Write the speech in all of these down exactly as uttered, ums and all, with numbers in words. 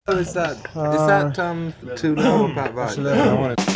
Is that Uh, is that um too low about That's that? a little, I want it.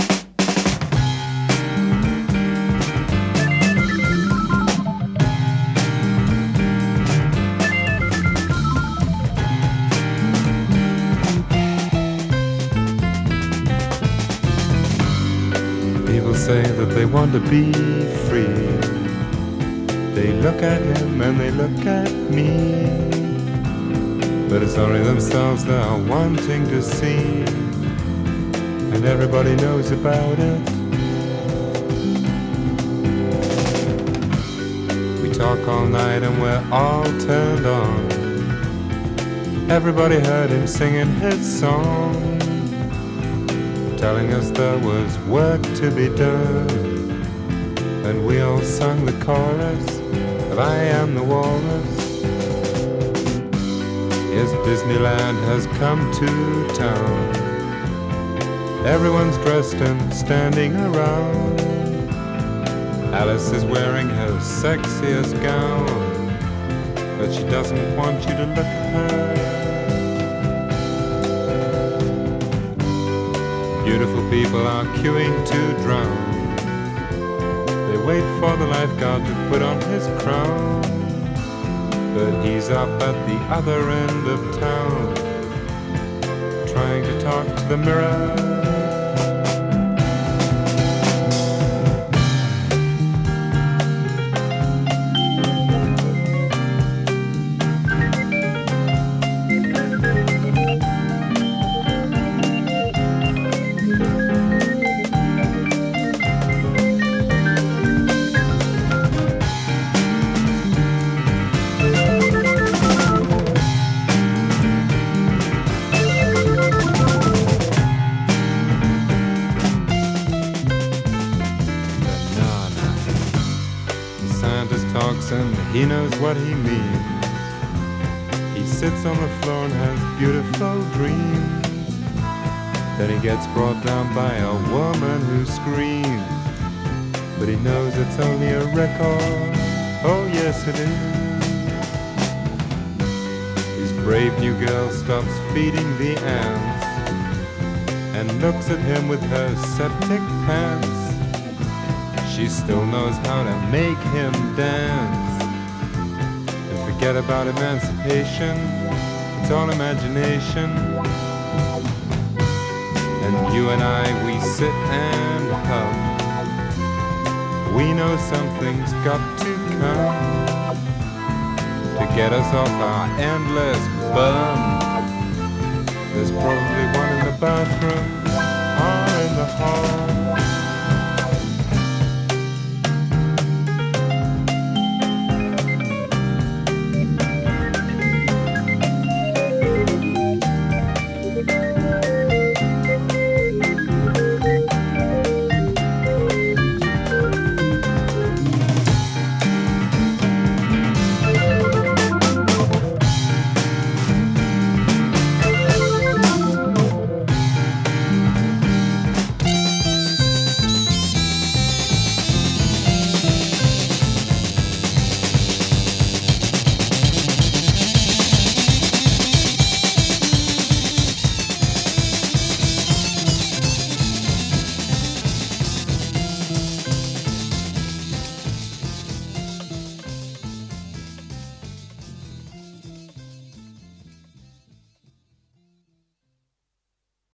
People say that they want to be free. They look at him and they look at me, but it's only themselves they are wanting to see, and everybody knows about it. We talk all night and we're all turned on. Everybody heard him singing his song, telling us there was work to be done, and we all sung the chorus of I Am the Walrus. Yes, Disneyland has come to town. Everyone's dressed and standing around. Alice is wearing her sexiest gown, but she doesn't want you to look at her. Beautiful people are queuing to drown. They wait for the lifeguard to put on his crown, but he's up at the other end of town, trying to talk to the mirror. And he knows what he means. He sits on the floor and has beautiful dreams. Then he gets brought down by a woman who screams, but he knows it's only a record. Oh yes it is. His brave new girl stops feeding the ants and looks at him with her septic pants. She still knows how to make him dance. And forget about emancipation, it's all imagination. And you and I, we sit and hum. We know something's got to come to get us off our endless bum. There's probably one in the bathroom.